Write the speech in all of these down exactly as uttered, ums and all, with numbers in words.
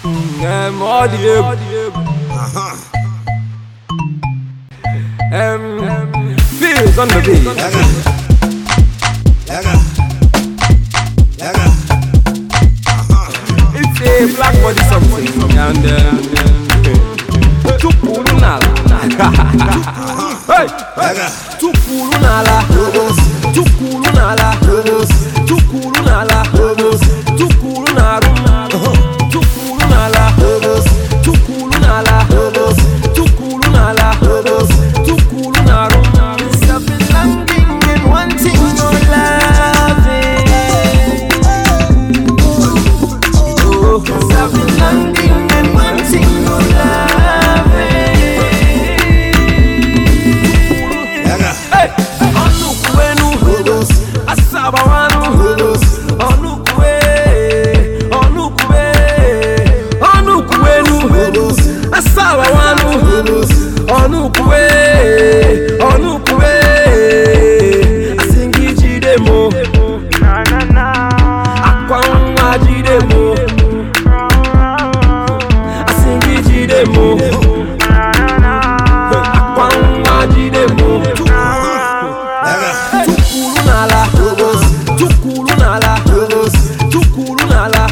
Um, audio. Uh-huh. Um, feels on the beat. Yaga. Yaga. Yaga. Uh-huh. It's a black body something. And uh, Tukulunala. Hey, Yaga. Tukulunala. Tukulunala. Tukulunala. Tukulunala. Tukulunala, tukulunala, tukulunala, tukulunala. I've been longing and wanting more loving. Oh, I've been longing and wanting more loving. Hey, onukwenu, asabawanu, onukwe. Asawa wanu onukwe onukwe asingi jidemo na na na akwanwa jidemo asingi jidemo na na na akwanwa jidemo tukulunala tukulunala tukulunala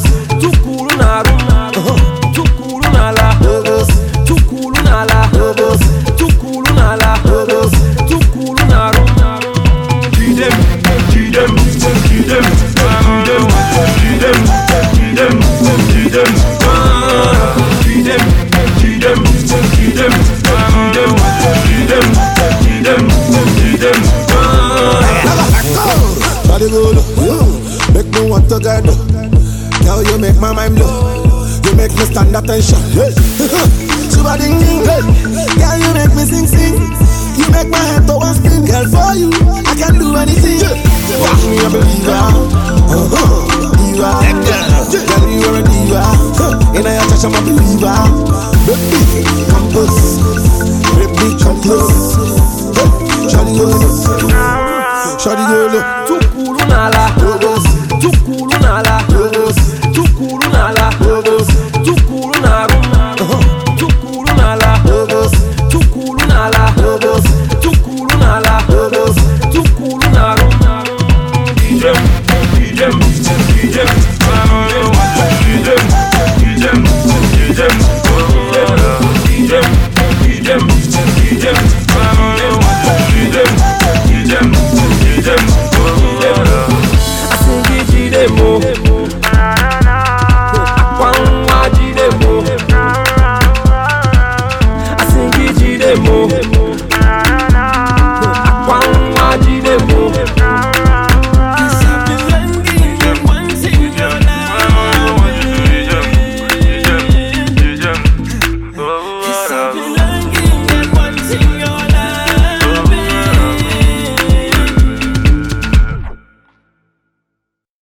Make me want to get up. Girl, you make my mind blow. You make me stand attention. Super ding ding. Girl, you make me sing sing. You make my head go and spin. Girl, for you, I can do anything. Watch me a believer. Uh-huh. Diva. Girl, you are a diva. In a touch, I'm a believer. Baby, come close. Baby, come close. Shawty girl. Shawty girl. Tukulunala. Tukulunala. Tukulunala. Tukulunala. Tukulunala. Tukulunala. Tukulunala. Tukulunala. D J, D J, D J, Mo.